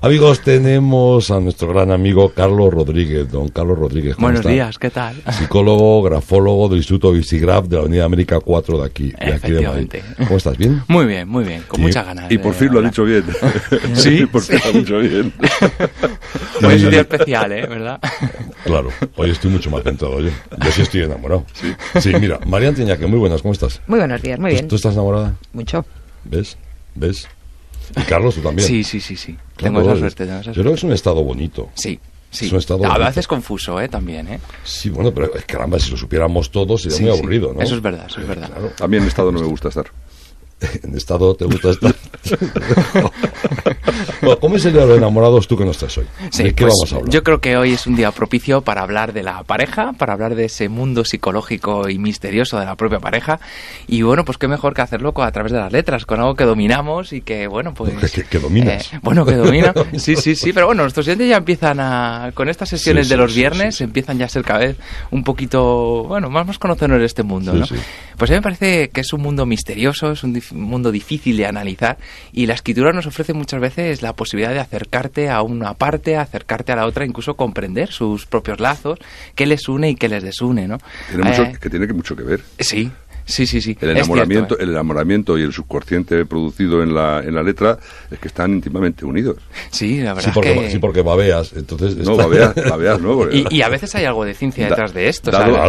Amigos, tenemos a nuestro gran amigo Carlos Rodríguez. Don Carlos Rodríguez, ¿cómo Buenos está? días, ¿qué tal? Psicólogo, grafólogo del Instituto Visigraf de la Avenida América 4 de aquí de Madrid. ¿Cómo estás? ¿Bien? Muy bien, con muchas ganas. Y por fin lo ha dicho bien. Sí, por fin lo ha dicho bien. Hoy es un día especial, ¿verdad? Claro, hoy estoy mucho más centrado yo. Yo sí estoy enamorado. Sí, mira, María Anteñaque, muy buenas, ¿cómo estás? Muy buenos días, muy bien. ¿Tú estás enamorada? Mucho. ¿Ves? Y Carlos, tú también. Sí. Claro, Tengo esa suerte. Yo creo que es un estado bonito. Sí. Es un estado a bonito. veces confuso, también, Sí, bueno, pero caramba, si lo supiéramos todos sería muy aburrido, ¿no? Eso es verdad. Claro. A mí en estado no me gusta estar. En estado te gusta estar. Bueno, ¿cómo es el día de los enamorados tú que no estás hoy? Sí, ¿De qué pues, vamos a hablar? yo creo que hoy es un día propicio para hablar de la pareja, para hablar de ese mundo psicológico y misterioso de la propia pareja. Y bueno, pues qué mejor que hacerlo a través de las letras, con algo que dominamos y que, bueno, pues... Que dominas. Que domina. Sí, pero bueno, nuestros oyentes ya empiezan con estas sesiones de los viernes, empiezan ya a ser cada vez un poquito, bueno, más conocedores de este mundo, ¿no? Sí. Pues a mí me parece que es un mundo misterioso, es un mundo difícil de analizar y la escritura nos ofrece muchas veces la posibilidad de acercarte a una parte, acercarte a la otra, incluso comprender sus propios lazos, qué les une y qué les desune, ¿no? Tiene mucho que ver. Sí. El enamoramiento y el subconsciente producido en la letra es que están íntimamente unidos. Sí, la verdad Sí, porque babeas, entonces... No, babeas no. Porque... Y a veces hay algo de ciencia detrás de esto.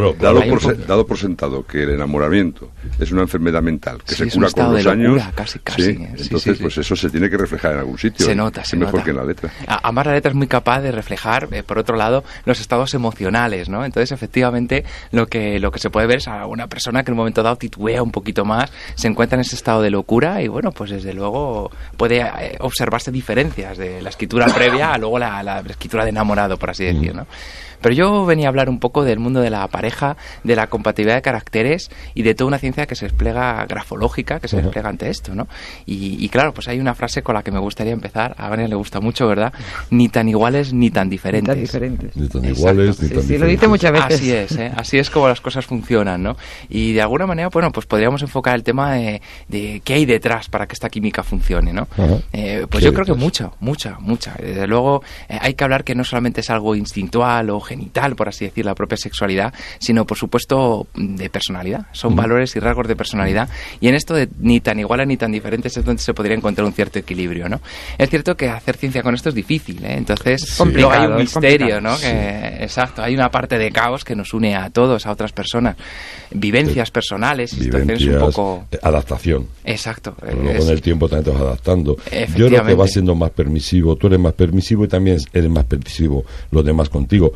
Dado por sentado que el enamoramiento es una enfermedad mental que se cura con los años, casi. Entonces pues eso se tiene que reflejar en algún sitio. Se nota. Mejor que en la letra. Además la letra es muy capaz de reflejar, por otro lado, los estados emocionales, ¿no? Entonces, efectivamente, lo que se puede ver es a una persona que en un momento dado titubea un poquito más, se encuentra en ese estado de locura y bueno, pues desde luego puede observarse diferencias de la escritura previa a luego la escritura de enamorado, por así decir, ¿no? Pero yo venía a hablar un poco del mundo de la pareja, de la compatibilidad de caracteres y de toda una ciencia que se despliega grafológica, que se despliega ante esto, ¿no? Y claro, pues hay una frase con la que me gustaría empezar, a Vania le gusta mucho, ¿verdad? Ni tan iguales ni tan diferentes. Ni tan iguales, ni tan diferentes. Sí, lo dice muchas veces. Así es como las cosas funcionan, ¿no? Y de alguna manera, bueno, pues podríamos enfocar el tema de qué hay detrás para que esta química funcione, ¿no? Pues yo creo que mucha. Desde luego hay que hablar que no solamente es algo instintual o genital, por así decir, la propia sexualidad, sino por supuesto de personalidad. Son valores y rasgos de personalidad y en esto de ni tan iguales ni tan diferentes es donde se podría encontrar un cierto equilibrio, ¿no? Es cierto que hacer ciencia con esto es difícil, Entonces luego hay un misterio, ¿no? Exacto, hay una parte de caos que nos une a todos, a otras personas, vivencias personales y situaciones un poco... Adaptación. Exacto. Luego con el tiempo también te vas adaptando. Yo creo que vas siendo más permisivo, tú eres más permisivo y también eres más permisivo los demás contigo.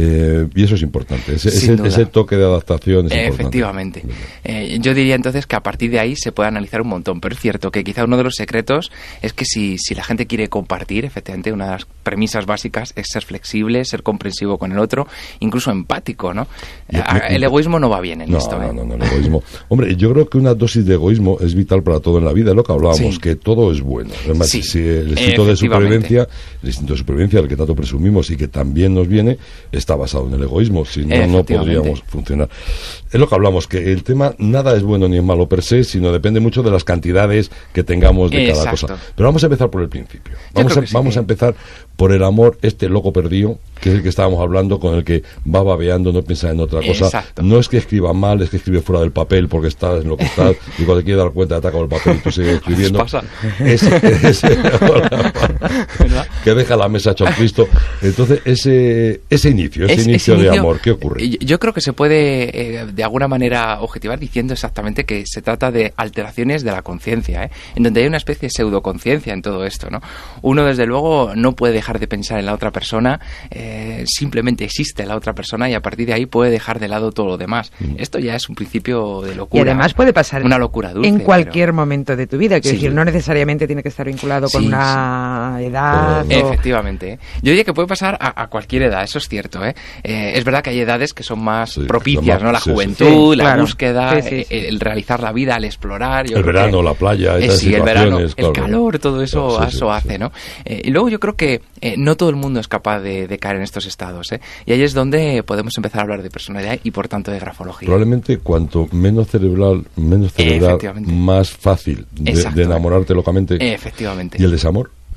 Y eso es importante, ese toque de adaptación es importante. Efectivamente. Yo diría entonces que a partir de ahí se puede analizar un montón, pero es cierto que quizá uno de los secretos es que si la gente quiere compartir, efectivamente una de las premisas básicas es ser flexible, ser comprensivo con el otro, incluso empático, ¿no? El egoísmo no va bien en esto. No, el egoísmo. Hombre, yo creo que una dosis de egoísmo es vital para todo en la vida, es lo que hablábamos, que todo es bueno. Además, si el instinto de supervivencia, del que tanto presumimos y que también nos viene, está basado en el egoísmo, si no podríamos funcionar. Es lo que hablamos, que el tema nada es bueno ni es malo per se, sino depende mucho de las cantidades que tengamos de cada cosa. Pero vamos a empezar por el principio. Vamos a empezar por el amor, este loco perdido, que es el que estábamos hablando, con el que va babeando, no piensa en otra cosa. Exacto. No es que escriba mal, es que escribe fuera del papel porque estás en lo que estás y cuando te quieres dar cuenta te ataca el papel y tú sigues escribiendo. Pasa. Que deja la mesa hecho a Cristo. Entonces, ese inicio de amor, ¿qué ocurre? Yo creo que se puede, de alguna manera, objetivar diciendo exactamente que se trata de alteraciones de la conciencia, en donde hay una especie de pseudoconciencia en todo esto, ¿no? Uno, desde luego, no puede dejar de pensar en la otra persona, simplemente existe la otra persona y a partir de ahí puede dejar de lado todo lo demás. Esto ya es un principio de locura. Y además puede pasar una locura dulce, en cualquier momento de tu vida, quiero decir, no necesariamente tiene que estar vinculado con una edad. Efectivamente. Yo diría que puede pasar a cualquier edad, eso es cierto. Es verdad que hay edades que son más propicias, ¿no? La juventud, la búsqueda, el realizar la vida, el explorar. El verano, la playa, el verano, el calor, todo eso hace, ¿no? Y luego yo creo que no todo el mundo es capaz de caer en estos estados, y ahí es donde podemos empezar a hablar de personalidad y por tanto de grafología. Probablemente cuanto menos cerebral, más fácil de enamorarte locamente. Efectivamente. ¿Y el desamor?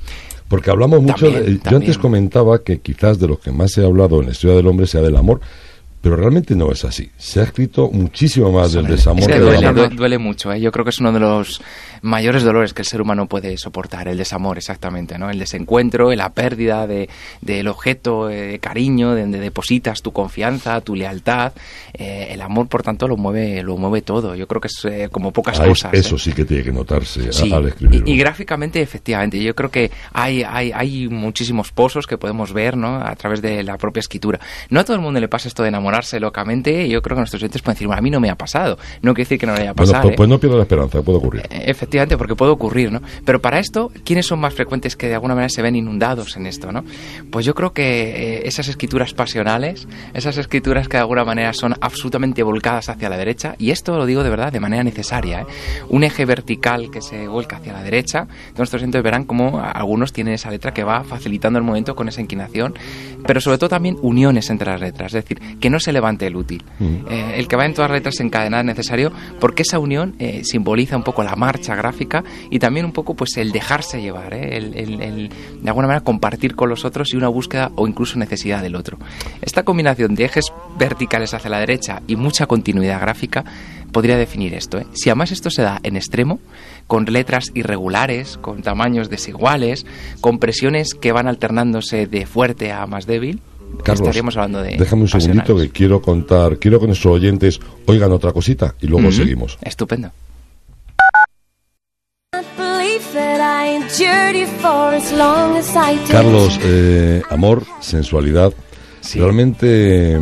Porque hablamos mucho, yo antes comentaba que quizás de lo que más se ha hablado en la historia del hombre sea del amor, pero realmente no es así. Se ha escrito muchísimo más del desamor. Es que duele mucho, ¿eh? Yo creo que es uno de los mayores dolores que el ser humano puede soportar, el desamor, exactamente, ¿no? El desencuentro, la pérdida del objeto de cariño, donde depositas tu confianza, tu lealtad. El amor, por tanto, lo mueve todo. Yo creo que es como pocas cosas. Eso sí que tiene que notarse al escribirlo. Y gráficamente, efectivamente, yo creo que hay muchísimos pozos que podemos ver, ¿no? A través de la propia escritura. No a todo el mundo le pasa esto de enamorarse locamente. Yo creo que nuestros oyentes pueden decir, bueno, a mí no me ha pasado. No quiere decir que no le haya pasado. Bueno, pues no pierdo la esperanza, puede ocurrir. Efectivamente, porque puede ocurrir, ¿no? Pero para esto, ¿quiénes son más frecuentes que de alguna manera se ven inundados en esto, ¿no? Pues yo creo que esas escrituras pasionales, esas escrituras que de alguna manera son absolutamente volcadas hacia la derecha, y esto lo digo de verdad de manera necesaria, ¿eh? Un eje vertical que se vuelca hacia la derecha. Nuestros oyentes verán cómo algunos tienen esa letra que va facilitando el movimiento con esa inclinación, pero sobre todo también uniones entre las letras, es decir, que no se levante el útil. El que va en todas las letras encadenadas es necesario, porque esa unión simboliza un poco la marcha gráfica y también un poco pues el dejarse llevar, el de alguna manera compartir con los otros y una búsqueda o incluso necesidad del otro. Esta combinación de ejes verticales hacia la derecha y mucha continuidad gráfica podría definir esto, ¿eh? Si además esto se da en extremo, con letras irregulares, con tamaños desiguales, con presiones que van alternándose de fuerte a más débil, Carlos, estaríamos hablando de déjame un segundito que quiero que nuestros oyentes oigan otra cosita y luego seguimos. Estupendo. Carlos, amor, sensualidad, sí. Realmente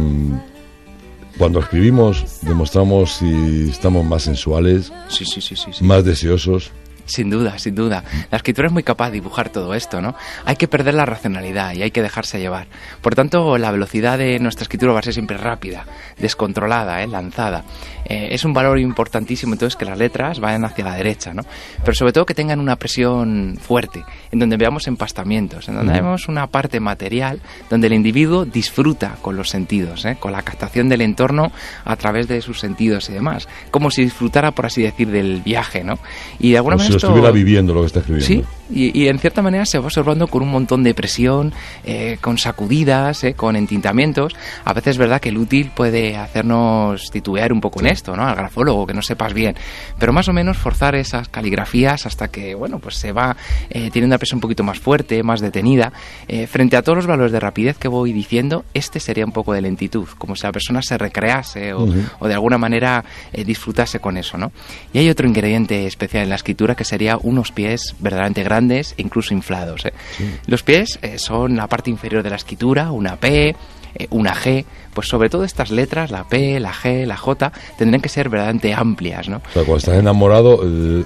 cuando escribimos demostramos si estamos más sensuales, sí. más deseosos. Sin duda, sin duda. La escritura es muy capaz de dibujar todo esto, ¿no? Hay que perder la racionalidad y hay que dejarse llevar. Por tanto, la velocidad de nuestra escritura va a ser siempre rápida, descontrolada, lanzada. Es un valor importantísimo entonces que las letras vayan hacia la derecha, ¿no? Pero sobre todo que tengan una presión fuerte, en donde veamos empastamientos, en donde vemos una parte material, donde el individuo disfruta con los sentidos, con la captación del entorno a través de sus sentidos y demás. Como si disfrutara, por así decir, del viaje, ¿no? Y de alguna manera estuviera viviendo lo que está escribiendo. Sí, y en cierta manera se va observando con un montón de presión, con sacudidas, con entintamientos. A veces es verdad que el útil puede hacernos titubear un poco en esto, ¿no? Al grafólogo, que no sepas bien. Pero más o menos forzar esas caligrafías hasta que, bueno, pues se va teniendo una presión un poquito más fuerte, más detenida. Frente a todos los valores de rapidez que voy diciendo, este sería un poco de lentitud, como si la persona se recrease o de alguna manera disfrutase con eso, ¿no? Y hay otro ingrediente especial en la escritura que sería unos pies verdaderamente grandes e incluso inflados. Sí. Los pies son la parte inferior de la escritura, una P, una G, pues sobre todo estas letras, la P, la G, la J, tendrían que ser verdaderamente amplias, ¿no? O sea, cuando estás enamorado,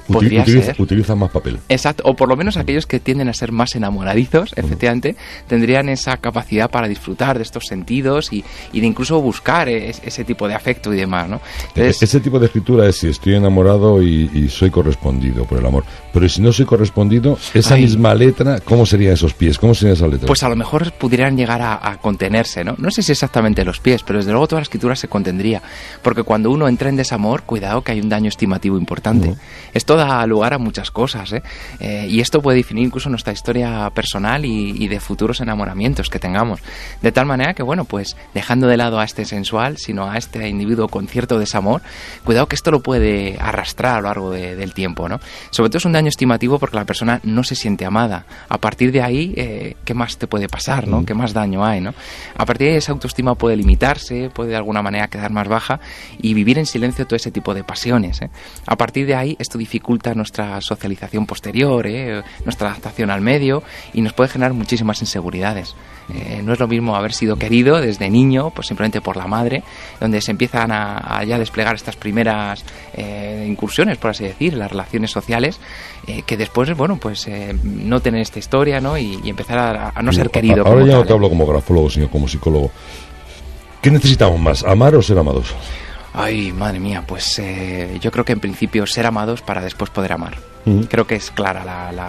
utiliza más papel. Exacto, o por lo menos aquellos que tienden a ser más enamoradizos, efectivamente, tendrían esa capacidad para disfrutar de estos sentidos y de incluso buscar ese tipo de afecto y demás, ¿no? Entonces, ese tipo de escritura es si estoy enamorado y soy correspondido por el amor. Pero si no soy correspondido, esa misma letra, ¿cómo serían esos pies? ¿Cómo serían esas letras? Pues a lo mejor pudieran llegar a contenerse, ¿no? No sé si exactamente los pies, pero desde luego toda la escritura se contendría, porque cuando uno entra en desamor, cuidado que hay un daño estimativo importante. Esto da lugar a muchas cosas, y esto puede definir incluso nuestra historia personal y de futuros enamoramientos que tengamos, de tal manera que, bueno, pues dejando de lado a este sensual, sino a este individuo con cierto desamor, cuidado que esto lo puede arrastrar a lo largo del tiempo, ¿no? Sobre todo es un daño estimativo porque la persona no se siente amada. A partir de ahí, ¿qué más te puede pasar, no? ¿Qué más daño hay, no? A partir de ahí esa autoestima puede limitarse, puede de alguna manera quedar más baja y vivir en silencio todo ese tipo de pasiones. A partir de ahí esto dificulta nuestra socialización posterior, nuestra adaptación al medio y nos puede generar muchísimas inseguridades. No es lo mismo haber sido querido desde niño, pues simplemente por la madre, donde se empiezan a ya desplegar estas primeras incursiones, por así decir, las relaciones sociales, que después, bueno, pues no tener esta historia, ¿no? Y empezar a no ser querido. Ahora ya no te hablo como grafólogo, sino como psicólogo. ¿Qué necesitamos más, amar o ser amados? Ay, madre mía, pues yo creo que en principio ser amados para después poder amar. Creo que es clara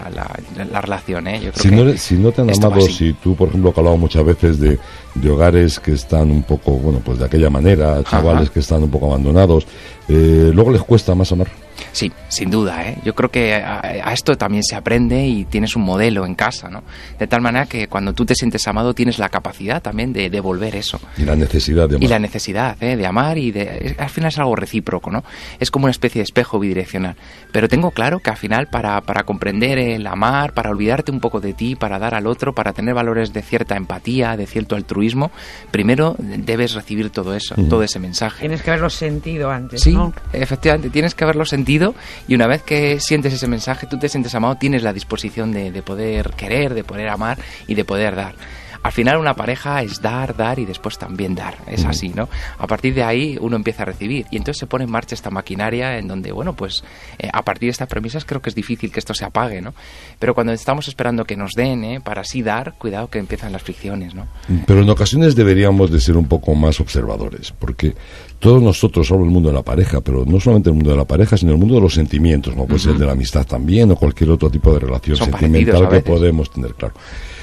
la relación, Yo creo si no te han amado, si tú, por ejemplo, que hablamos muchas veces de hogares que están un poco, bueno, pues de aquella manera, chavales que están un poco abandonados, luego les cuesta más amar. Sí, sin duda, ¿eh? Yo creo que a esto también se aprende y tienes un modelo en casa, ¿no? De tal manera que cuando tú te sientes amado tienes la capacidad también de devolver eso. Y la necesidad de amar. Y la necesidad, de amar al final es algo recíproco, ¿no? Es como una especie de espejo bidireccional. Pero tengo claro que al final para comprender el amar, para olvidarte un poco de ti, para dar al otro, para tener valores de cierta empatía, de cierto altruismo, primero debes recibir todo eso, todo ese mensaje. Tienes que haberlo sentido antes, sí, ¿no? Efectivamente, tienes que haberlo sentido, y una vez que sientes ese mensaje, tú te sientes amado, tienes la disposición de poder querer, de poder amar y de poder dar. Al final una pareja es dar y después también dar, es así, ¿no? A partir de ahí uno empieza a recibir y entonces se pone en marcha esta maquinaria en donde, bueno, pues a partir de estas premisas creo que es difícil que esto se apague, ¿no? Pero cuando estamos esperando que nos den, para así dar, cuidado que empiezan las fricciones, ¿no? Pero en ocasiones deberíamos de ser un poco más observadores, porque todos nosotros somos el mundo de la pareja, pero no solamente el mundo de la pareja, sino el mundo de los sentimientos, ¿no? Puede ser de la amistad también o cualquier otro tipo de relación sentimental que podemos tener, claro.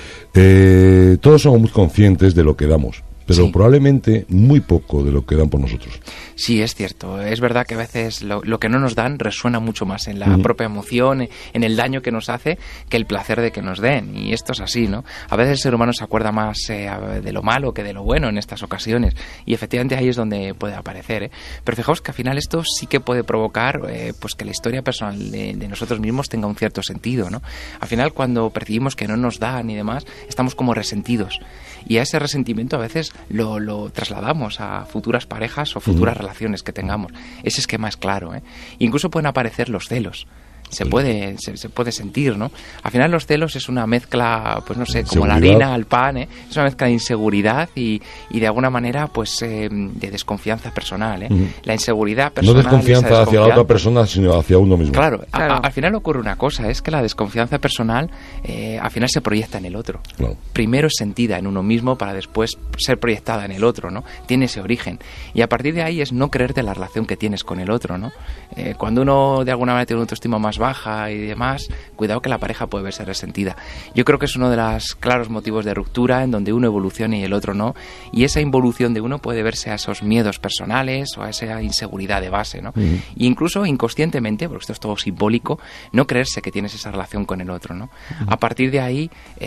Todos somos muy conscientes de lo que damos, pero probablemente muy poco de lo que dan por nosotros. Sí, es cierto. Es verdad que a veces lo que no nos dan resuena mucho más en la propia emoción, en el daño que nos hace, que el placer de que nos den. Y esto es así, ¿no? A veces el ser humano se acuerda más de lo malo que de lo bueno en estas ocasiones. Y efectivamente ahí es donde puede aparecer, ¿eh? Pero fijaos que al final esto sí que puede provocar pues que la historia personal de nosotros mismos tenga un cierto sentido, ¿no? Al final, cuando percibimos que no nos dan y demás, estamos como resentidos. Y a ese resentimiento a veces lo trasladamos a futuras parejas o futuras relaciones que tengamos. Ese esquema es claro, ¿eh? Incluso pueden aparecer los celos. Se puede sentir, ¿no? Al final los celos es una mezcla, pues no sé, como la harina al pan, ¿eh? Es una mezcla de inseguridad y de alguna manera, pues, de desconfianza personal, ¿eh? La inseguridad personal... No desconfianza hacia la otra persona, sino hacia uno mismo. Claro. Al final ocurre una cosa, es que la desconfianza personal al final se proyecta en el otro. Claro. Primero es sentida en uno mismo para después ser proyectada en el otro, ¿no? Tiene ese origen. Y a partir de ahí es no creerte la relación que tienes con el otro, ¿no? Cuando uno de alguna manera tiene una autoestima más baja y demás, cuidado que la pareja puede verse resentida. Yo creo que es uno de los claros motivos de ruptura en donde uno evoluciona y el otro no, y esa involución de uno puede verse a esos miedos personales o a esa inseguridad de base, ¿no? E incluso inconscientemente, porque esto es todo simbólico, no creerse que tienes esa relación con el otro, ¿no? A partir de ahí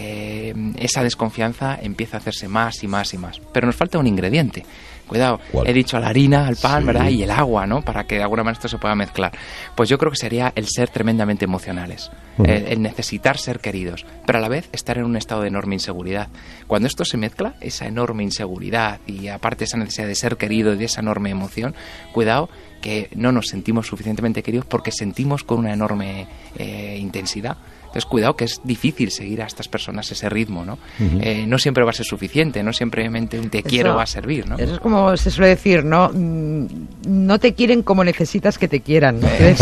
esa desconfianza empieza a hacerse más y más y más, pero nos falta un ingrediente. Cuidado, he dicho la harina, el pan, ¿verdad? Y el agua, ¿no? Para que de alguna manera esto se pueda mezclar. Pues yo creo que sería el ser tremendamente emocionales, el necesitar ser queridos, pero a la vez estar en un estado de enorme inseguridad. Cuando esto se mezcla, esa enorme inseguridad y aparte esa necesidad de ser querido y de esa enorme emoción, cuidado que no nos sentimos suficientemente queridos porque sentimos con una enorme intensidad. Entonces, cuidado que es difícil seguir a estas personas ese ritmo, ¿no? No siempre va a ser suficiente, no simplemente un te quiero va a servir, ¿no? Eso es como se suele decir, ¿no? No te quieren como necesitas que te quieran.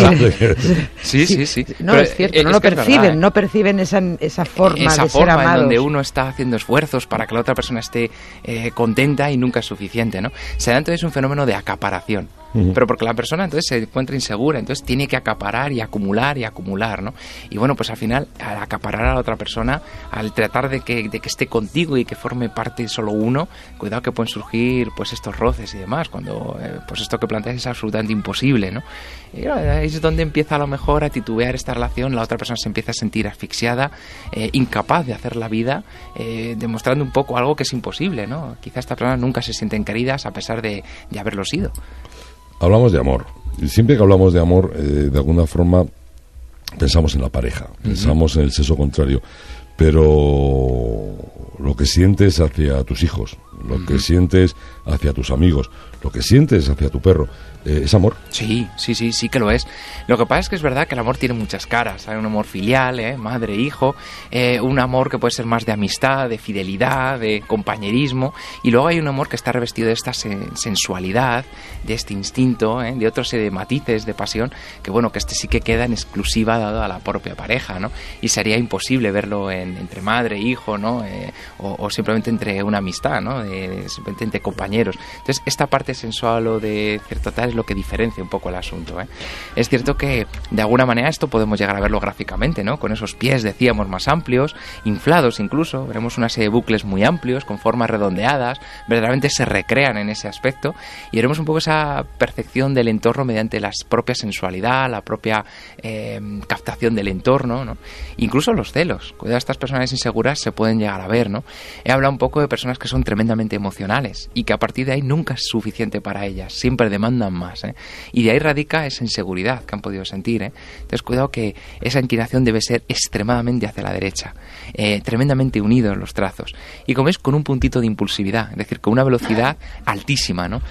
Sí. No, es cierto, no lo perciben, no perciben esa forma de ser amados. En donde uno está haciendo esfuerzos para que la otra persona esté contenta y nunca es suficiente, ¿no? Se da entonces un fenómeno de acaparación. Pero porque la persona entonces se encuentra insegura, entonces tiene que acaparar y acumular, ¿no? Y bueno, pues al final, al acaparar a la otra persona, al tratar de que esté contigo y que forme parte solo uno, cuidado que pueden surgir pues estos roces y demás, cuando pues esto que planteas es absolutamente imposible, ¿no? Y ahí es donde empieza a lo mejor a titubear esta relación, la otra persona se empieza a sentir asfixiada, incapaz de hacer la vida, demostrando un poco algo que es imposible, ¿no? Quizás estas personas nunca se sienten queridas a pesar de haberlo sido. Hablamos de amor. Y siempre que hablamos de amor, de alguna forma pensamos en la pareja, pensamos en el sexo contrario. Pero lo que sientes hacia tus hijos, lo que sientes hacia tus amigos, lo que sientes hacia tu perro, ¿es amor? Sí que lo es. Lo que pasa es que es verdad que el amor tiene muchas caras. Hay un amor filial, madre, hijo, un amor que puede ser más de amistad, de fidelidad, de compañerismo, y luego hay un amor que está revestido de esta sensualidad, de este instinto, de otra serie de matices de pasión, que bueno, que este sí que queda en exclusiva dado a la propia pareja, ¿no? Y sería imposible verlo entre madre e hijo, ¿no? O simplemente entre una amistad, ¿no? simplemente entre compañeros. Entonces, esta parte sensual o de cierto tal es lo que diferencia un poco el asunto, ¿eh? Es cierto que, de alguna manera, esto podemos llegar a verlo gráficamente, ¿no? Con esos pies, decíamos, más amplios, inflados incluso, veremos una serie de bucles muy amplios, con formas redondeadas, verdaderamente se recrean en ese aspecto, y veremos un poco esa percepción del entorno mediante la propia sensualidad, la propia captación del entorno, ¿no? Incluso los celos. Cuidado, estas personas inseguras se pueden llegar a ver, ¿no? He hablado un poco de personas que son tremendamente emocionales y que a partir de ahí nunca es suficiente para ellas, siempre demandan más, ¿eh? Y de ahí radica esa inseguridad que han podido sentir, ¿eh? Entonces, cuidado que esa inclinación debe ser extremadamente hacia la derecha, tremendamente unidos los trazos, y como veis, con un puntito de impulsividad, es decir, con una velocidad altísima, ¿no?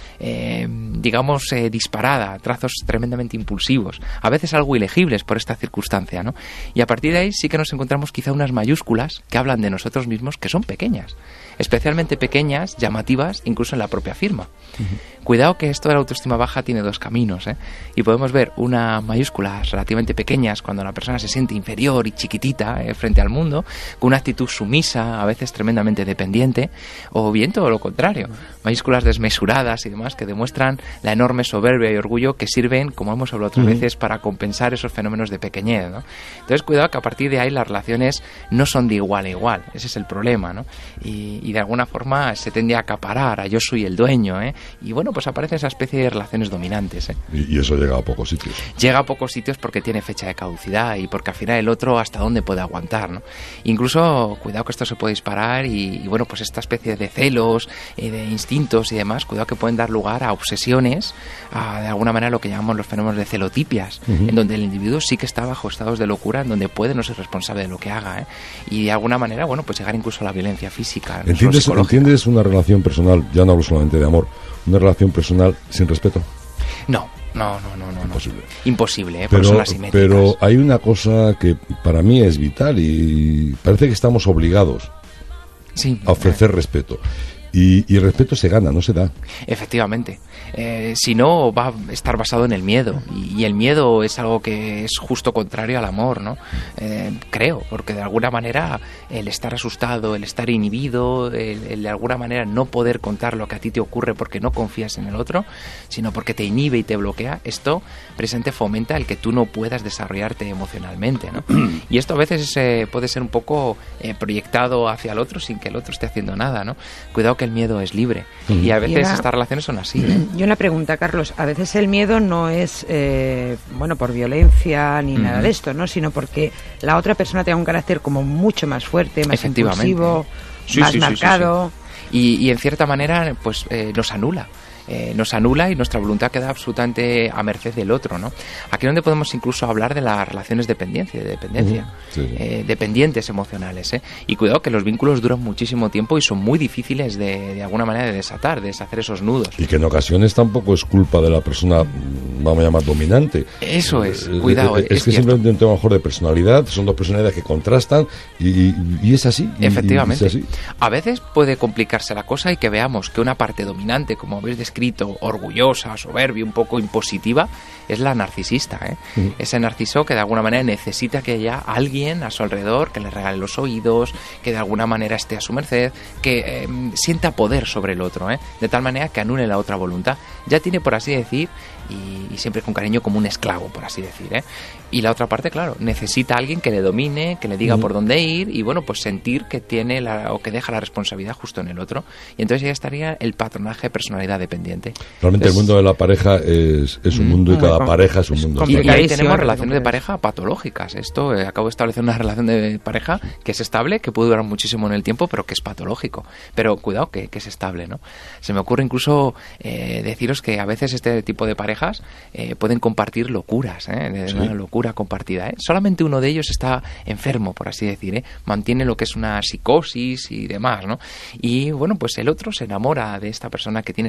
Digamos, disparada, trazos tremendamente impulsivos, a veces algo ilegibles por esta circunstancia, ¿no? Y a partir de ahí sí que nos encontramos quizá unas mayúsculas que hablan de nosotros mismos, que son pequeñas, especialmente pequeñas, llamativas, incluso en la propia firma. Cuidado que esto de la autoestima baja tiene dos caminos, ¿eh? Y podemos ver unas mayúsculas relativamente pequeñas cuando la persona se siente inferior y chiquitita frente al mundo, con una actitud sumisa, a veces tremendamente dependiente, o bien todo lo contrario, mayúsculas desmesuradas y demás que demuestran la enorme soberbia y orgullo que sirven, como hemos hablado otras veces, para compensar esos fenómenos de pequeñez, ¿no? Entonces, cuidado que a partir de ahí las relaciones no son de igual a igual, ese es el problema, ¿no? Y de alguna forma se tiende a acaparar a yo soy el dueño, ¿eh? Y bueno, pues aparece esa especie de relaciones dominantes, ¿eh? Y eso llega a pocos sitios. Llega a pocos sitios porque tiene fecha de caducidad y porque al final el otro hasta dónde puede aguantar, ¿no? Incluso, cuidado que esto se puede disparar y bueno, pues esta especie de celos, de instintos y demás, cuidado que pueden dar lugar a obsesiones, a de alguna manera lo que llamamos los fenómenos de celotipias, en donde el individuo sí que está bajo estados de locura, en donde puede no ser responsable de lo que haga, ¿eh? Y de alguna manera, bueno, pues llegar incluso a la violencia física. ¿Entiendes una relación personal, ya no hablo solamente de amor, una relación personal sin respeto? No. Imposible, pero, son asimétricas. Pero hay una cosa que para mí es vital y parece que estamos obligados a ofrecer respeto. Y el respeto se gana, no se da. Efectivamente. Si no, va a estar basado en el miedo. Y el miedo es algo que es justo contrario al amor, ¿no? Creo, porque de alguna manera el estar asustado, el estar inhibido, el de alguna manera no poder contar lo que a ti te ocurre porque no confías en el otro, sino porque te inhibe y te bloquea, esto presente fomenta el que tú no puedas desarrollarte emocionalmente, ¿no? Y esto a veces puede ser un poco proyectado hacia el otro sin que el otro esté haciendo nada, ¿no? Cuidado que el miedo es libre. Y a veces estas relaciones son así, ¿eh? Y una pregunta, Carlos. A veces el miedo no es, por violencia ni nada de esto, ¿no? Sino porque la otra persona tenga un carácter como mucho más fuerte, más impulsivo, más marcado. Sí. Y en cierta manera, pues nos anula. Y nuestra voluntad queda absolutamente a merced del otro, ¿no? Aquí es donde podemos incluso hablar de las relaciones de dependencia, dependientes emocionales, ¿eh? Y cuidado que los vínculos duran muchísimo tiempo y son muy difíciles de alguna manera de desatar, de deshacer esos nudos. Y que en ocasiones tampoco es culpa de la persona, vamos a llamar, dominante. Eso es, cuidado. Es que simplemente un tema mejor de personalidad, son dos personalidades que contrastan y es así. Efectivamente. Es así. A veces puede complicarse la cosa y que veamos que una parte dominante, como habéis descrito, orgullosa, soberbia, un poco impositiva, es la narcisista, ¿eh? Ese narciso que de alguna manera necesita que haya alguien a su alrededor que le regale los oídos, que de alguna manera esté a su merced, que sienta poder sobre el otro, ¿eh? De tal manera que anule la otra voluntad. Ya tiene, por así decir, y siempre con cariño, como un esclavo, por así decir, ¿eh? Y la otra parte, claro, necesita a alguien que le domine, que le diga por dónde ir y, bueno, pues sentir que tiene o que deja la responsabilidad justo en el otro. Y entonces ya estaría el patronaje de personalidad dependiente. Realmente el mundo de la pareja es un mundo y cada pareja es un mundo. Y ahí tenemos relaciones de pareja patológicas. Esto, acabo de establecer una relación de pareja que es estable, que puede durar muchísimo en el tiempo, pero que es patológico. Pero cuidado que es estable, ¿no? Se me ocurre incluso deciros que a veces este tipo de parejas pueden compartir locuras, una locura compartida, ¿eh? Solamente uno de ellos está enfermo, por así decir, ¿eh? Mantiene lo que es una psicosis y demás, ¿no? Y bueno, pues el otro se enamora de esta persona que tiene esta psicosis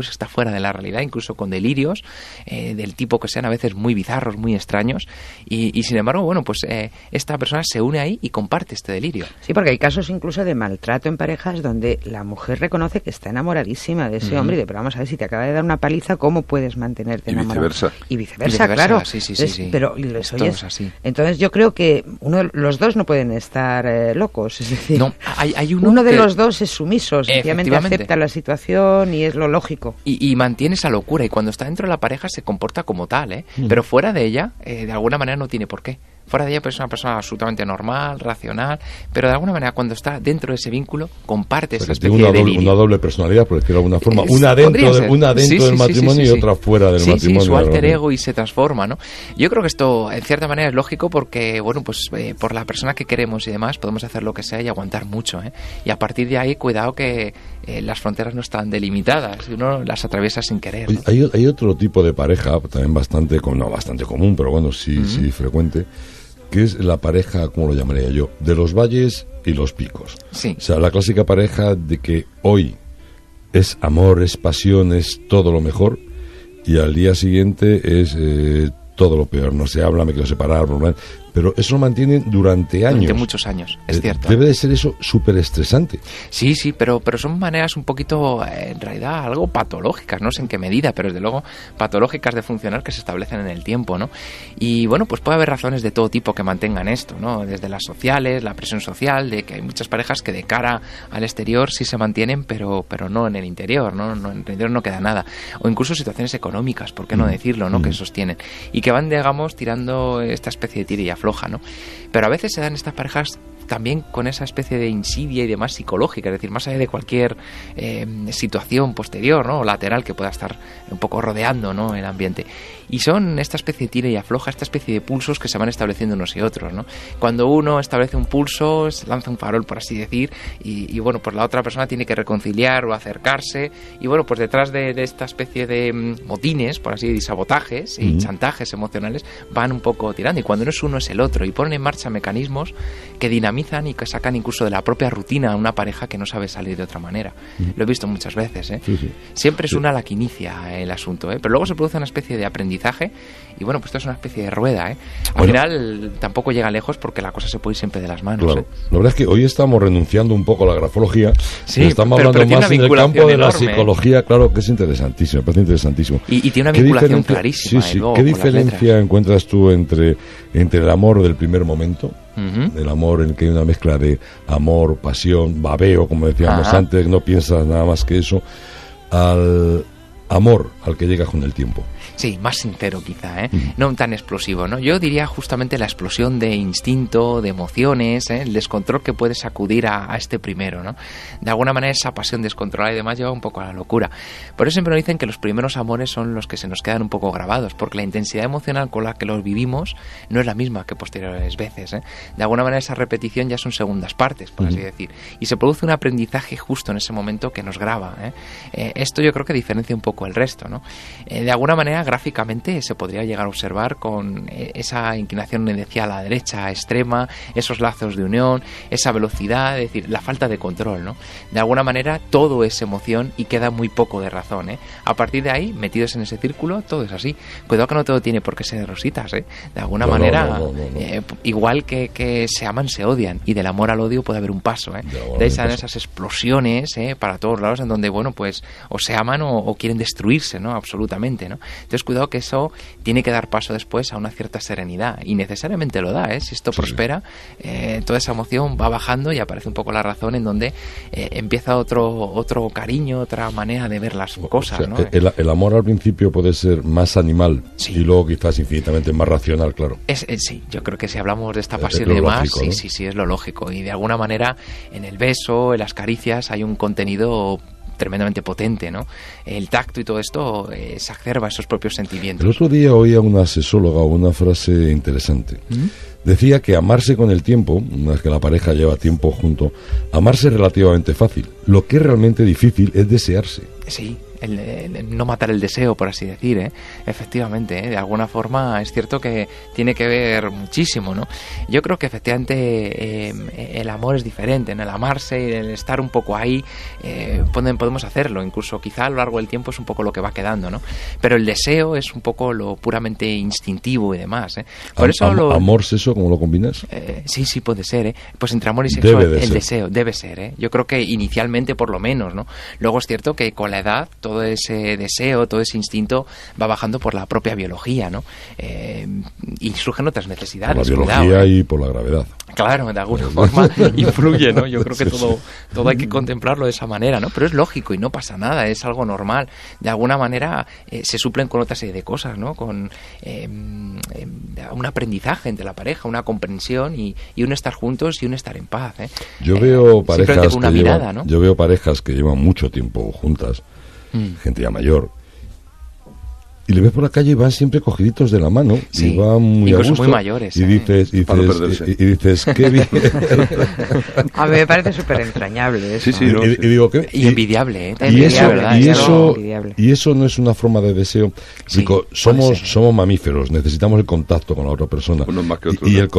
pues está fuera de la realidad, incluso con delirios del tipo que sean a veces muy bizarros, muy extraños, y sin embargo, bueno, pues esta persona se une ahí y comparte este delirio. Sí, porque hay casos incluso de maltrato en parejas donde la mujer reconoce que está enamoradísima de ese hombre, pero vamos a ver, si te acaba de dar una paliza, ¿cómo puedes mantenerte enamorado? Y viceversa, claro. Sí. Pero les oyes. Entonces yo creo que los dos no pueden estar locos, es decir, no, hay uno de los dos es sumiso, sencillamente acepta la situación y es lo lógico. Y mantiene esa locura, y cuando está dentro de la pareja se comporta como tal, pero fuera de ella, de alguna manera no tiene por qué. Fuera de ella pues es una persona absolutamente normal, racional, pero de alguna manera cuando está dentro de ese vínculo comparte esa especie de delirio. Una doble personalidad, por decirlo de alguna forma. Una dentro del matrimonio y otra fuera del matrimonio. Sí, su alter ego y se transforma, ¿no? Yo creo que esto en cierta manera es lógico porque, bueno, pues por la persona que queremos y demás podemos hacer lo que sea y aguantar mucho, ¿eh? Y a partir de ahí, cuidado que las fronteras no están delimitadas, uno las atraviesa sin querer, ¿no? Hay otro tipo de pareja, también bastante común, pero bueno, sí frecuente, que es la pareja, ¿cómo lo llamaría yo?, de los valles y los picos. Sí. O sea, la clásica pareja de que hoy es amor, es pasión, es todo lo mejor, y al día siguiente es todo lo peor. No se habla, me quiero separar, pero eso lo mantienen durante años. Durante muchos años, es cierto. Debe de ser eso súper estresante. Sí, pero son maneras un poquito, en realidad, algo patológicas, no sé en qué medida, pero desde luego patológicas de funcionar que se establecen en el tiempo, ¿no? Y bueno, pues puede haber razones de todo tipo que mantengan esto, ¿no? Desde las sociales, la presión social, de que hay muchas parejas que de cara al exterior sí se mantienen, pero no en el interior, ¿no? En el interior no queda nada. O incluso situaciones económicas, ¿por qué no decirlo, no? Que sostienen. Y que van, digamos, tirando esta especie de tira y afloja, ¿no? Pero a veces se dan estas parejas también con esa especie de insidia y demás psicológica, es decir, más allá de cualquier situación posterior, ¿no?, o lateral que pueda estar un poco rodeando, ¿no?, el ambiente. Y son esta especie de tira y afloja, esta especie de pulsos que se van estableciendo unos y otros, ¿no? Cuando uno establece un pulso, lanza un farol, por así decir, y bueno, pues la otra persona tiene que reconciliar o acercarse, y bueno, pues detrás de esta especie de motines, por así decir, sabotajes y chantajes emocionales, van un poco tirando, y cuando no es uno es el otro, y ponen en marcha mecanismos que dinamizan y que sacan incluso de la propia rutina a una pareja que no sabe salir de otra manera. Lo he visto muchas veces, ¿eh? Sí. Siempre es una la que inicia el asunto, ¿eh? Pero luego se produce una especie de aprendizaje, y bueno, pues esto es una especie de rueda, ¿eh? Al final tampoco llega lejos porque la cosa se puede ir siempre de las manos, claro. ¿eh? La verdad es que hoy estamos renunciando un poco a la grafología, sí, estamos hablando más en el campo de la psicología, claro, que es interesantísimo, me parece interesantísimo. Y tiene una vinculación clarísima. Sí. ¿Qué diferencia encuentras tú entre el amor del primer momento, el amor en el que hay una mezcla de amor, pasión, babeo, como decíamos antes, no piensas nada más que eso, al amor al que llega con el tiempo? Sí, más sincero quizá, ¿eh? No tan explosivo, ¿no? Yo diría justamente la explosión de instinto, de emociones, ¿eh? El descontrol que puede sacudir a este primero, ¿no? De alguna manera esa pasión descontrolada y demás lleva un poco a la locura. Por eso siempre nos dicen que los primeros amores son los que se nos quedan un poco grabados, porque la intensidad emocional con la que los vivimos no es la misma que posteriores veces, ¿eh? De alguna manera esa repetición ya son segundas partes, por así decir. Y se produce un aprendizaje justo en ese momento que nos graba, ¿eh? Esto yo creo que diferencia un poco el resto, ¿no? De alguna manera gráficamente se podría llegar a observar con esa inclinación hacia la derecha extrema, esos lazos de unión, esa velocidad, es decir, la falta de control, ¿no? De alguna manera todo es emoción y queda muy poco de razón, ¿eh? A partir de ahí, metidos en ese círculo, todo es así. Cuidado que no todo tiene por qué ser de rositas, ¿eh? De alguna manera, igual que se aman, se odian, y del amor al odio puede haber un paso, ¿eh? De ahí salen esas explosiones, para todos lados, en donde, bueno, pues o se aman o quieren destruirse, ¿no? Absolutamente, ¿no? Entonces, cuidado que eso tiene que dar paso después a una cierta serenidad, y necesariamente lo da, ¿eh? Si esto prospera, toda esa emoción va bajando y aparece un poco la razón en donde empieza otro cariño, otra manera de ver las cosas, ¿no? El amor al principio puede ser más animal y luego quizás infinitamente más racional, claro. Sí, yo creo que si hablamos de esta pasión y demás, lógico, ¿no? sí, es lo lógico, y de alguna manera en el beso, en las caricias hay un contenido tremendamente potente, ¿no? El tacto y todo esto exacerba esos propios sentimientos. El otro día oía una sesóloga una frase interesante. Decía que amarse con el tiempo, una vez que la pareja lleva tiempo junto, amarse es relativamente fácil. Lo que es realmente difícil es desearse. Sí, no matar el deseo, por así decir, efectivamente, de alguna forma es cierto que tiene que ver muchísimo, ¿no? Yo creo que efectivamente el amor es diferente, en el amarse, el estar un poco ahí, podemos hacerlo, incluso quizá a lo largo del tiempo es un poco lo que va quedando, ¿no? Pero el deseo es un poco lo puramente instintivo y demás, Por eso ¿Amor, sexo, cómo lo combinas? Sí, puede ser, Pues entre amor y sexo deseo debe ser, Yo creo que inicialmente por lo menos, ¿no? Luego es cierto que con la edad todo ese deseo, todo ese instinto va bajando por la propia biología, ¿no? Y surgen otras necesidades. Por la biología y por la gravedad. Claro, de alguna forma influye, ¿no? Yo creo que todo hay que contemplarlo de esa manera, ¿no? Pero es lógico y no pasa nada, es algo normal. De alguna manera se suplen con otra serie de cosas, ¿no? Con un aprendizaje entre la pareja, una comprensión y un estar juntos y un estar en paz, Yo veo parejas que llevan mucho tiempo juntas, gente ya mayor, y le ves por la calle y van siempre cogiditos de la mano, y van muy a gusto, muy mayores, y dices qué bien. A mí me parece súper entrañable eso. Sí, y digo, ¿qué? Y envidiable, y eso no es una forma de deseo. Digo, somos mamíferos, necesitamos el contacto con la otra persona. Unos más que otros. Y el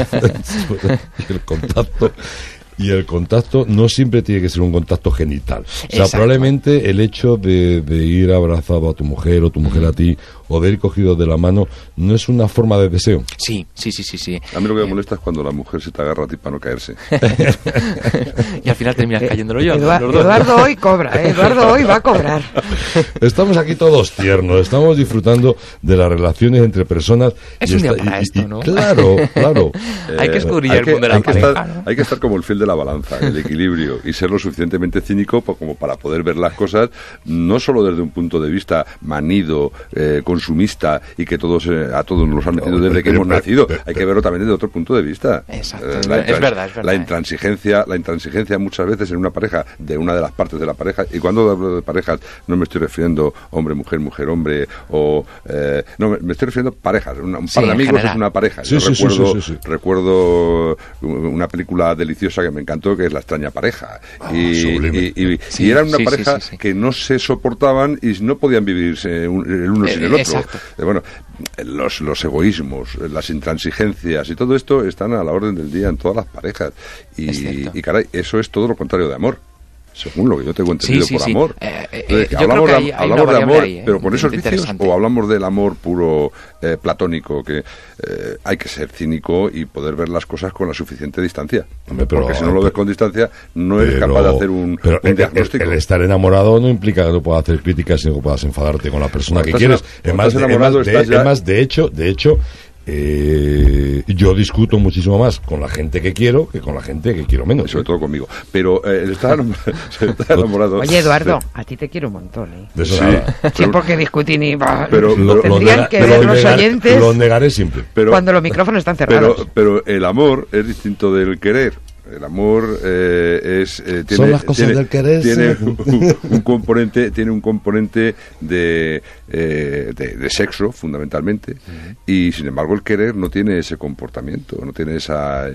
contacto no siempre tiene que ser un contacto genital. O sea, probablemente el hecho de ir abrazado a tu mujer o tu mujer a ti, o de ir cogido de la mano, no es una forma de deseo. Sí. A mí lo que me molesta es cuando la mujer se te agarra a ti para no caerse. Y al final terminas cayéndolo yo. Eduardo hoy cobra, Eduardo hoy va a cobrar. Estamos aquí todos tiernos, estamos disfrutando de las relaciones entre personas. Es un día para esto, ¿no? Claro. Hay que escudriñar el mundo de la pareja, ¿no? Hay que estar como el fiel de la balanza, el equilibrio, y ser lo suficientemente cínico como para poder ver las cosas no solo desde un punto de vista manido, consumista, y que a todos nos han metido desde que hemos nacido. Hay que verlo también desde otro punto de vista. Exacto. Es verdad. La intransigencia muchas veces en una pareja, de una de las partes de la pareja, y cuando hablo de parejas no me estoy refiriendo hombre, mujer, mujer, hombre, o no, me estoy refiriendo a parejas. Un par de amigos es una pareja. Yo recuerdo una película deliciosa que me encantó, que es La extraña pareja, y era una pareja que no se soportaban y no podían vivir el uno sin el otro. Exacto. Bueno, los egoísmos, las intransigencias y todo esto están a la orden del día en todas las parejas, y caray, eso es todo lo contrario de amor, según lo que yo tengo entendido por amor. Hablamos de amor, pero con esos vicios, o hablamos del amor puro platónico, que hay que ser cínico y poder ver las cosas con la suficiente distancia. Porque si no lo ves con distancia, no eres capaz de hacer un diagnóstico. El estar enamorado no implica que no puedas hacer críticas, sino que puedas enfadarte con la persona que quieres. De hecho, yo discuto muchísimo más con la gente que quiero que con la gente que quiero menos. Sobre todo conmigo. Pero estar enamorado... Oye, Eduardo, a ti te quiero un montón, De eso nada. Sí, porque discutir ni... Pero tendrían que ver los oyentes... Lo negaré siempre. Cuando los micrófonos están cerrados. Pero el amor es distinto del querer. El amor son las cosas del querer. Tiene un componente de sexo, fundamentalmente, y sin embargo el querer no tiene ese comportamiento, no tiene esa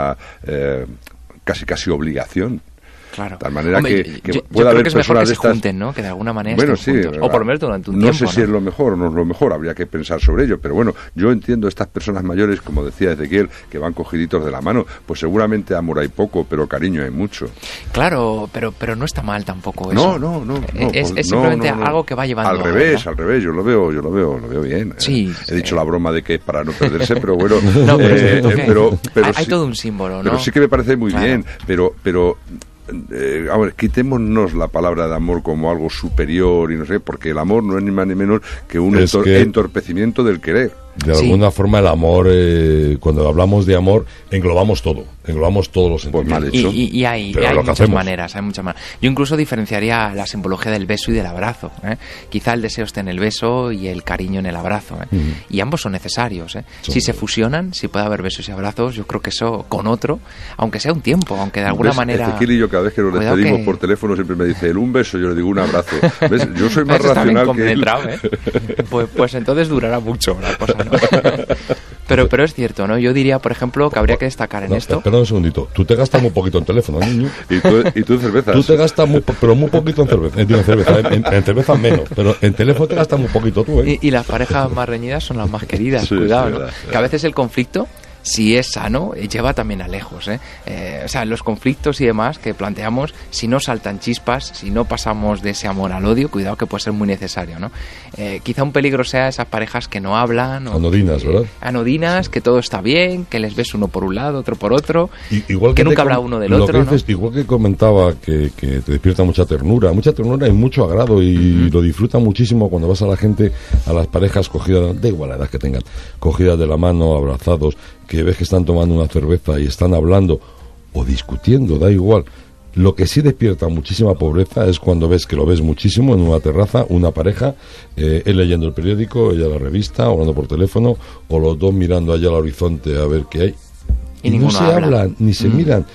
casi obligación. Claro. De tal manera que yo pueda haber creo que es mejor que se estas... junten, ¿no? Que de alguna manera bueno, estén juntos. O por lo menos durante un tiempo. No sé si es lo mejor o no es lo mejor, habría que pensar sobre ello. Pero bueno, yo entiendo estas personas mayores, como decía Ezequiel, que van cogiditos de la mano. Pues seguramente amor hay poco, pero cariño hay mucho. Claro, pero no está mal tampoco eso. No. Es simplemente algo que va llevando. Al revés, yo lo veo bien. Sí. He dicho la broma de que es para no perderse, pero bueno. pero hay sí, todo un símbolo, ¿no? Pero sí que me parece muy bien, pero a ver, quitémonos la palabra de amor como algo superior y no sé, porque el amor no es ni más ni menos que un entorpecimiento del querer. De alguna forma el amor, cuando hablamos de amor, englobamos todo, englobamos todos los sentimientos. Pues mal hecho. Y hay muchas maneras, Yo incluso diferenciaría la simbología del beso y del abrazo, Quizá el deseo esté en el beso y el cariño en el abrazo, Y ambos son necesarios, Si se fusionan, si puede haber besos y abrazos, yo creo que eso con otro, aunque sea un tiempo, aunque de alguna manera... Ezequiel y yo cada vez que nos despedimos por teléfono siempre me dice un beso, yo le digo un abrazo. ¿Ves? Yo soy más racional que él. Pues entonces durará mucho la cosa, ¿no? pero es cierto, ¿no? Yo diría, por ejemplo, que habría que destacar en esto... Perdón un segundito. Tú te gastas muy poquito en teléfono, niño. ¿Y tú en cervezas? Tú te gastas pero muy poquito en cerveza. En cerveza menos, pero en teléfono te gastas muy poquito tú, ¿eh? Y las parejas más reñidas son las más queridas, cuidado, ¿no? Que a veces el conflicto, si es sano, lleva también a lejos, ¿eh? O sea, los conflictos y demás que planteamos, si no saltan chispas, si no pasamos de ese amor al odio, cuidado que puede ser muy necesario, ¿no? Quizá un peligro sea esas parejas que no hablan. Anodinas, ¿verdad? Anodinas, sí. Que todo está bien, que les ves uno por un lado, otro por otro, igual que nunca habla uno del otro, ¿no? Igual que comentaba que te despierta mucha ternura y mucho agrado, y lo disfruta muchísimo cuando vas a la gente, a las parejas cogidas, da igual la edad que tengan, cogidas de la mano, abrazados, que ves que están tomando una cerveza y están hablando o discutiendo, da igual. Lo que sí despierta muchísima pobreza es cuando ves, que lo ves muchísimo en una terraza, una pareja, él leyendo el periódico, ella la revista, hablando por teléfono, o los dos mirando allá al horizonte a ver qué hay. Y no se hablan, ni se miran.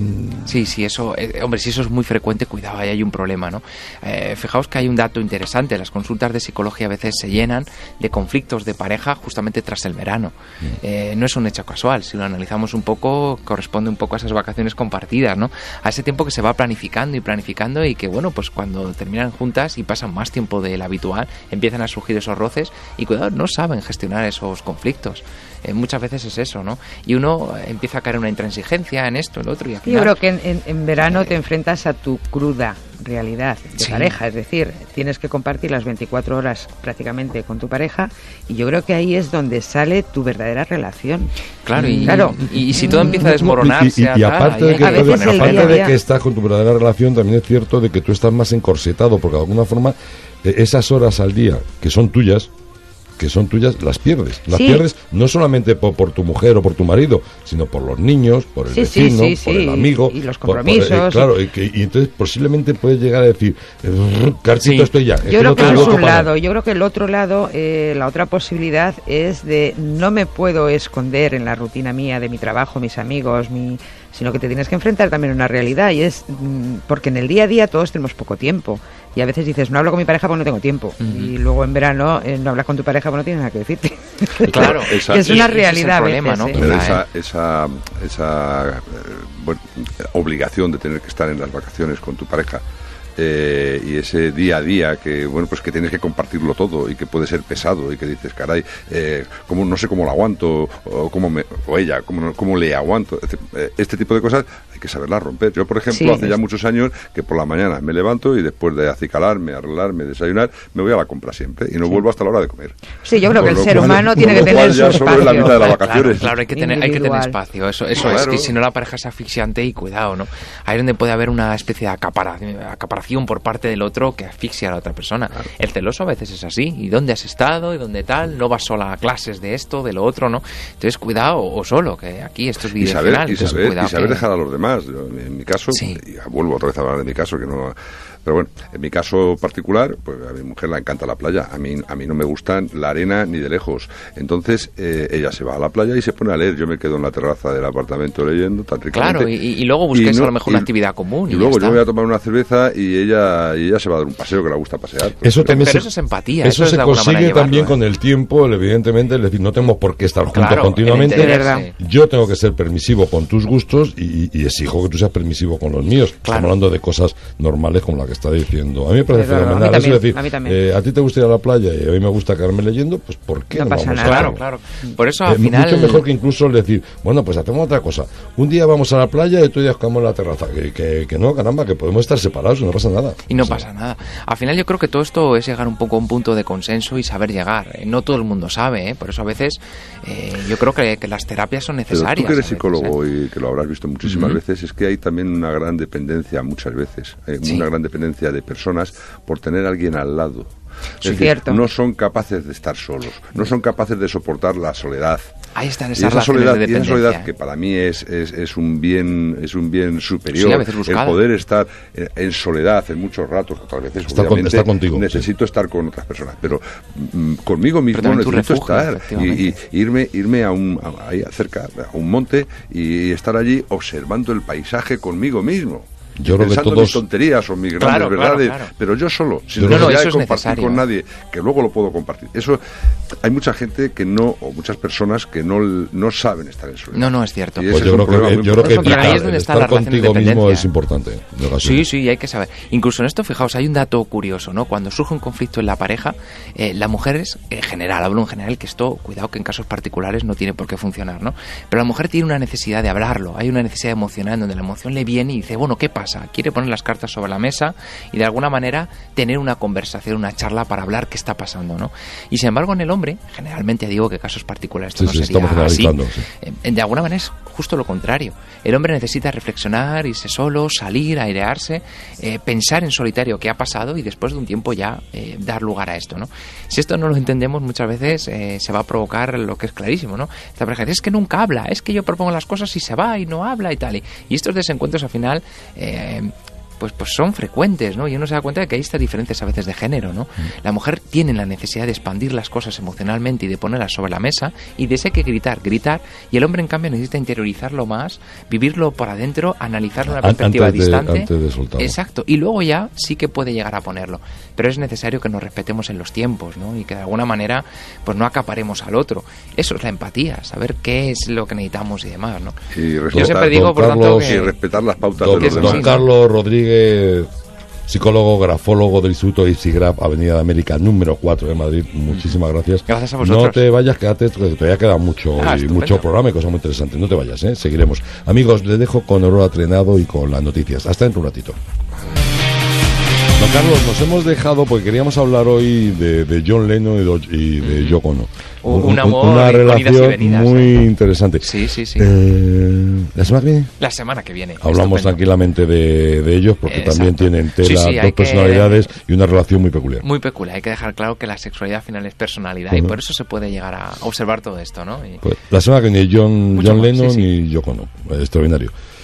Sí, eso, hombre, si eso es muy frecuente, cuidado, ahí hay un problema, ¿no? Fijaos que hay un dato interesante, las consultas de psicología a veces se llenan de conflictos de pareja justamente tras el verano. No es un hecho casual, si lo analizamos un poco, corresponde un poco a esas vacaciones compartidas, ¿no? A ese tiempo que se va planificando y que, bueno, pues cuando terminan juntas y pasan más tiempo del habitual, empiezan a surgir esos roces y, cuidado, no saben gestionar esos conflictos. Muchas veces es eso, ¿no? Y uno empieza a caer en una intransigencia en esto, el otro, y al final... Yo creo que en verano te enfrentas a tu cruda realidad de pareja, es decir, tienes que compartir las 24 horas prácticamente con tu pareja, y yo creo que ahí es donde sale tu verdadera relación. Claro, y si todo empieza a desmoronarse... Y aparte de que estás con tu verdadera relación, también es cierto de que tú estás más encorsetado, porque de alguna forma esas horas al día que son tuyas, las pierdes. Las pierdes no solamente por tu mujer o por tu marido, sino por los niños, por el vecino, por el amigo. Y los compromisos. Y entonces posiblemente puedes llegar a decir, Carchito, estoy ya. Yo creo que es un lado. Yo creo que el otro lado, la otra posibilidad es de no me puedo esconder en la rutina mía de mi trabajo, mis amigos, sino que te tienes que enfrentar también a una realidad, y es porque en el día a día todos tenemos poco tiempo. Y a veces dices, no hablo con mi pareja porque no tengo tiempo. Y luego en verano no hablas con tu pareja porque no tienes nada que decirte. Claro, es una realidad. Es el problema, ¿no? Pero esa obligación de tener que estar en las vacaciones con tu pareja, y ese día a día que, bueno, pues que tienes que compartirlo todo y que puede ser pesado y que dices, caray, no sé cómo lo aguanto, o ella, cómo le aguanto. Este tipo de cosas hay que saberlas romper. Yo, por ejemplo, hace ya muchos años que por la mañana me levanto y después de acicalarme, arreglarme, desayunar, me voy a la compra siempre y no vuelvo hasta la hora de comer. Sí, yo creo que el ser humano tiene que tener su espacio. Solo en la mitad de las vacaciones. Claro, hay que tener espacio. Eso claro. Es que si no la pareja es asfixiante, y cuidado, ¿no? Ahí es donde puede haber una especie de acaparación por parte del otro que asfixia a la otra persona. Claro. El celoso a veces es así. ¿Y dónde has estado? ¿Y dónde tal? No vas sola a clases de esto, de lo otro, ¿no? Entonces, cuidado, o solo, que aquí esto es bidireccional. Y saber dejar a los demás. En mi caso, y vuelvo otra vez a hablar de mi caso, que no... Pero bueno, en mi caso particular, pues a mi mujer le encanta la playa. A mí no me gustan la arena ni de lejos. Entonces, ella se va a la playa y se pone a leer. Yo me quedo en la terraza del apartamento leyendo tan ricamente. Claro, y luego busques a lo mejor una actividad común. Y luego yo voy a tomar una cerveza y ella se va a dar un paseo, que le gusta pasear. Eso eso es empatía. Eso se consigue también con el tiempo, evidentemente. Es decir, no tenemos por qué estar juntos continuamente. Yo tengo que ser permisivo con tus gustos y exijo que tú seas permisivo con los míos. Estamos hablando de cosas normales como la que está diciendo. A mí me parece fenomenal. Es decir, a ti te gusta ir a la playa y a mí me gusta quedarme leyendo, pues ¿por qué no pasa vamos nada? Claro. Por eso al final... Mucho mejor que incluso decir, bueno, pues hacemos otra cosa. Un día vamos a la playa y otro día buscamos en la terraza. Que no, caramba, que podemos estar separados y no pasa nada. Y no pasa nada. Al final yo creo que todo esto es llegar un poco a un punto de consenso y saber llegar. No todo el mundo sabe, por eso a veces yo creo que las terapias son necesarias. Pero tú que eres psicólogo y que lo habrás visto muchísimas veces, es que hay también una gran dependencia muchas veces. Una gran dependencia de personas por tener a alguien al lado. Es decir, no son capaces de estar solos, no son capaces de soportar la soledad. Ahí están esas relaciones de dependencia. Y esa soledad que para mí es un bien superior. Sí, a veces buscada. El poder estar en soledad en muchos ratos, otras veces está contigo, necesito estar con otras personas, pero conmigo mismo necesito estar y irme ahí cerca a un monte y estar allí observando el paisaje conmigo mismo. Yo creo que todos... mis tonterías o mis grandes verdades, pero yo solo, sin necesidad de compartir con nadie, que luego lo puedo compartir. Eso, hay mucha gente que no, o muchas personas que no saben estar en soledad. No, es cierto. Pues yo creo que ahí es donde está la relación contigo mismo es importante. Sí, hay que saber. Incluso en esto, fijaos, hay un dato curioso, ¿no? Cuando surge un conflicto en la pareja, las mujeres, en general, hablo en general, que esto, cuidado que en casos particulares no tiene por qué funcionar, ¿no? Pero la mujer tiene una necesidad de hablarlo, hay una necesidad emocional donde la emoción le viene y dice, bueno, ¿qué pasa? Quiere poner las cartas sobre la mesa y de alguna manera tener una conversación, una charla para hablar qué está pasando, ¿no? Y sin embargo en el hombre, generalmente digo que casos particulares esto no sería así, de alguna manera es justo lo contrario. El hombre necesita reflexionar, irse solo, salir, airearse, pensar en solitario qué ha pasado y después de un tiempo ya dar lugar a esto, ¿no? Si esto no lo entendemos muchas veces se va a provocar lo que es clarísimo, ¿no? Esta pareja dice, es que nunca habla, es que yo propongo las cosas y se va y no habla y tal. Y estos desencuentros al final pues son frecuentes, ¿no? Y uno se da cuenta de que hay estas diferencias a veces de género, ¿no? La mujer tiene la necesidad de expandir las cosas emocionalmente y de ponerlas sobre la mesa y de ese que gritar, y el hombre en cambio necesita interiorizarlo más, vivirlo por adentro, analizarlo en una perspectiva distante. Antes de soltarlo. Exacto, y luego ya sí que puede llegar a ponerlo. Pero es necesario que nos respetemos en los tiempos, ¿no? Y que de alguna manera pues no acaparemos al otro. Eso es la empatía, saber qué es lo que necesitamos y demás, ¿no? Yo siempre digo, por tanto, que respetar las pautas de los demás. Don Carlos Rodríguez, psicólogo, grafólogo del Instituto IPSIGRAPH, Avenida de América, número 4 de Madrid. Muchísimas gracias. Gracias a vosotros. No te vayas, quédate, que todavía queda mucho programa y cosas muy interesantes. No te vayas, seguiremos. Amigos, les dejo con Aurora Trenado y con las noticias. Hasta dentro un ratito. Don Carlos, nos hemos dejado, porque queríamos hablar hoy de John Lennon y de Yoko Ono. Un amor, una relación muy interesante. Sí. ¿La semana que viene? La semana que viene. Hablamos tranquilamente de ellos, porque también tienen dos personalidades y una relación muy peculiar. Muy peculiar. Hay que dejar claro que la sexualidad al final es personalidad y por eso se puede llegar a observar todo esto, ¿no? Pues, la semana que viene John Lennon y Yoko Ono. Extraordinario.